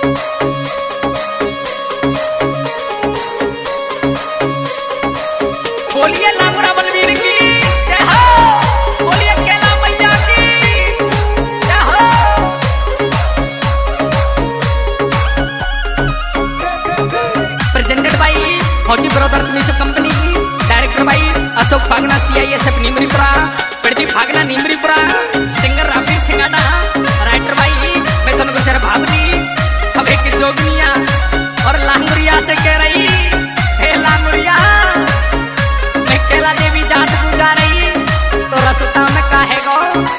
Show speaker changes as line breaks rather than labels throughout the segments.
बोलिए लांगुरा बलवीर की जय हो, बोलिए केला मैया की जय हो। Presented by Fauji brothers music company की, director by Ashok Phagna CISF Nimripura, Pradeep Phagna Nimripura, singer Ramveer Singana, writer by Maithun Gujar भावनी। अब एक जोगनिया और लांगुरिया से कह रही, हे लांगुरिया मैं केला देवी जात गुजा रही तो रास्ता में काहे गो।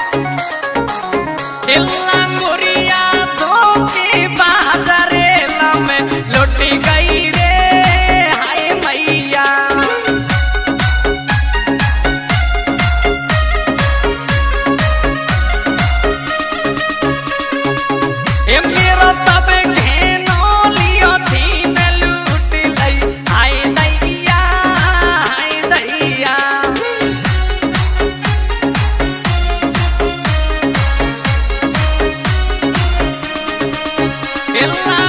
लांगुरिया धोके बाजारे में लौटी गई रे हाय मैया। ए मेरो सब घेनो लियो छीन लूट लई हाय दैया हाय दैया। लांगुरिया